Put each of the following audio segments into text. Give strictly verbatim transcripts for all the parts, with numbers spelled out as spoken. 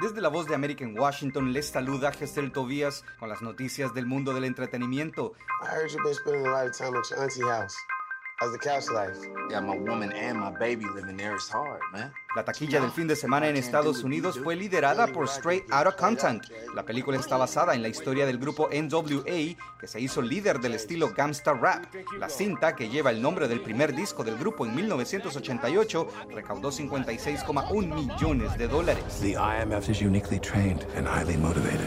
Desde La Voz de América en Washington les saluda Gesell Tobías con las noticias del mundo del entretenimiento. I heard you've been spending a lot of time at your auntie house. How's the couch life? Got my woman and my baby living there. It's hard, man. La taquilla del fin de semana en Estados Unidos fue liderada por Straight Outta Compton. La película está basada en la historia del grupo N W A, que se hizo líder del estilo gangsta rap. La cinta, que lleva el nombre del primer disco del grupo en mil novecientos ochenta y ocho, recaudó cincuenta y seis coma uno millones de dólares. The I M F is uniquely trained and highly motivated.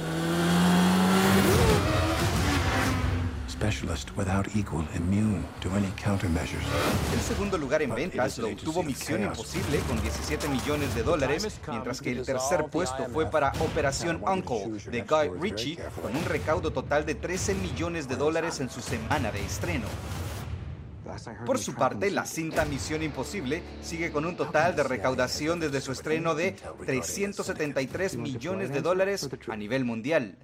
Specialist without equal, immune to any countermeasures. El segudo lugar en ventas lo obtuvo Misión Imposible con diecisiete millones de dólares, mientras que el tercer puesto fue para Operación Uncle de Guy Ritchie con un recaudo total de trece millones de dólares en su semana de estreno. Por su parte, la cinta Misión Imposible sigue con un total de recaudación desde su estreno de trescientos setenta y tres millones de dólares a nivel mundial.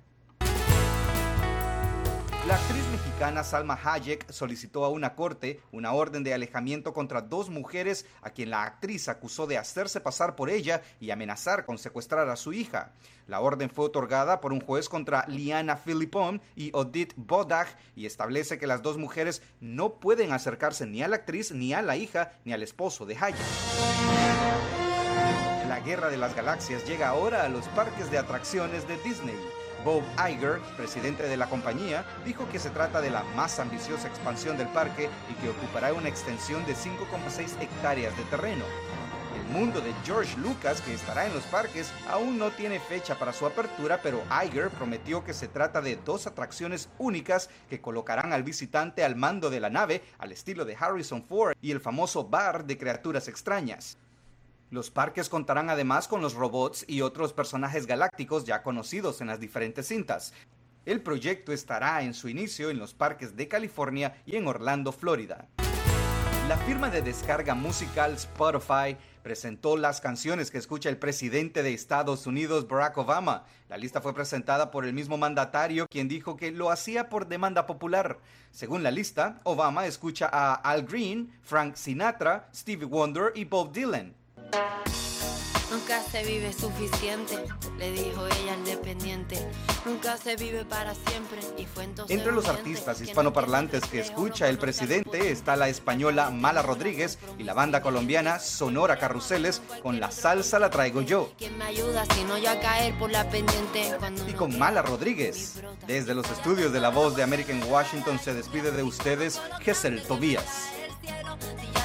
La actriz mexicana Salma Hayek solicitó a una corte una orden de alejamiento contra dos mujeres a quien la actriz acusó de hacerse pasar por ella y amenazar con secuestrar a su hija. La orden fue otorgada por un juez contra Liana Philippon y Odette Bodag y establece que las dos mujeres no pueden acercarse ni a la actriz, ni a la hija, ni al esposo de Hayek. La Guerra de las Galaxias llega ahora a los parques de atracciones de Disney. Bob Iger, presidente de la compañía, dijo que se trata de la más ambiciosa expansión del parque y que ocupará una extensión de cinco coma seis hectáreas de terreno. El mundo de George Lucas, que estará en los parques, aún no tiene fecha para su apertura, pero Iger prometió que se trata de dos atracciones únicas que colocarán al visitante al mando de la nave, al estilo de Harrison Ford y el famoso bar de criaturas extrañas. Los parques contarán además con los robots y otros personajes galácticos ya conocidos en las diferentes cintas. El proyecto estará en su inicio en los parques de California y en Orlando, Florida. La firma de descarga musical Spotify presentó las canciones que escucha el presidente de Estados Unidos, Barack Obama. La lista fue presentada por el mismo mandatario, quien dijo que lo hacía por demanda popular. Según la lista, Obama escucha a Al Green, Frank Sinatra, Stevie Wonder y Bob Dylan. Nunca se vive suficiente, le dijo ella al dependiente. Nunca se vive para siempre y fue entonces. Entre los artistas hispanoparlantes que escucha el presidente está la española Mala Rodríguez y la banda colombiana Sonora Carruseles con La Salsa La Traigo Yo. ¿Quién me ayuda si no yo a caer por la pendiente? Y con Mala Rodríguez, desde los estudios de La Voz de América en Washington se despide de ustedes Gesell Tobías.